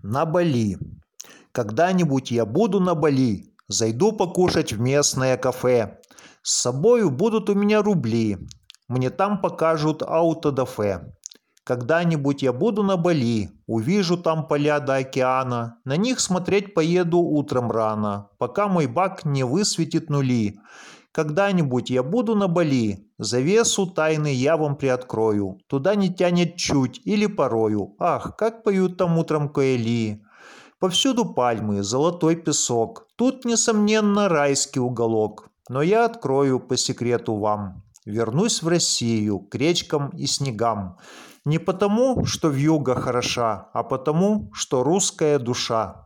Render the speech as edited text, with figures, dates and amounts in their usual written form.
На Бали. Когда-нибудь я буду на Бали. Зайду покушать в местное кафе. С собою будут у меня рубли. Мне там покажут аутодафе. Когда-нибудь я буду на Бали. Увижу там поля до океана. На них смотреть поеду утром рано, пока мой бак не высветит нули. Когда-нибудь я буду на Бали. Завесу тайны я вам приоткрою. Туда не тянет чуть или порою. Ах, как поют там утром коэли. Повсюду пальмы, золотой песок. Тут, несомненно, райский уголок. Но я открою по секрету вам. Вернусь в Россию, к речкам и снегам. Не потому, что вьюга хороша, а потому, что русская душа.